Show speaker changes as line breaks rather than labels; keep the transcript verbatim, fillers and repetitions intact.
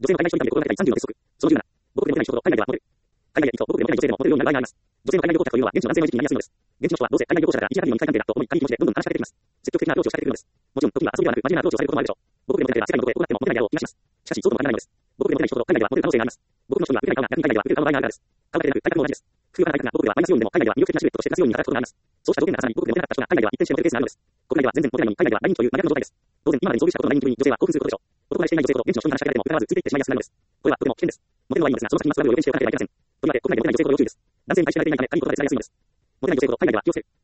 女性の海外消費額で心がけたいさんじゅうの鉄則。そのじゅうなな、母国で持てない仕事を海外では持てる。海外へ行くと母国で持てない女性でも持てるようになる場合があります。女性の海外旅行客というのは現地の男性の維持になりやすいのです。現地の人はどうせ海外旅行者だから一時的に肉体関係だと思い、軽い気持ちでどんどん話しかけてきます。積極的なアプローチを仕掛けてくるのです。もちろん、時には遊びではなく真面目なアプローチをされることもあるでしょう。母国で持てないでは世界のどこへ転がっても持てないであろう気がします。しかし、そうとも限らないのです。母国で持てない仕事を海外では持てる可能性があります。母国の人には打てない顔が逆に海外では打てる顔の場合があるからです。顔だけでなく体格も同じです。工夫が働いたが母国ではマイナスよんでも海外では魅力的なシルエットとして出すように働くことがあります。そうした条件が重なり母国で持てなかった人が海外では一転して持てるケースがあるのです。国内では全然持てないのに海外では大人気という真逆の状態です。当然、今までに遭遇したことのない人気に女性は興奮することでしょう。男慣れしていない女性ほど現地の人に話しかけられても疑わずついていってしまいやすくなるのです。これはとても危険です。モテるのはいいのですが、その先にまつわる予言しておかなければいけません。とりわけ国内でモテない女性ほど要注意です。男性に対しられていないため、他人にことが伝えやすいのです。モテない女性ほど海外では気をつける。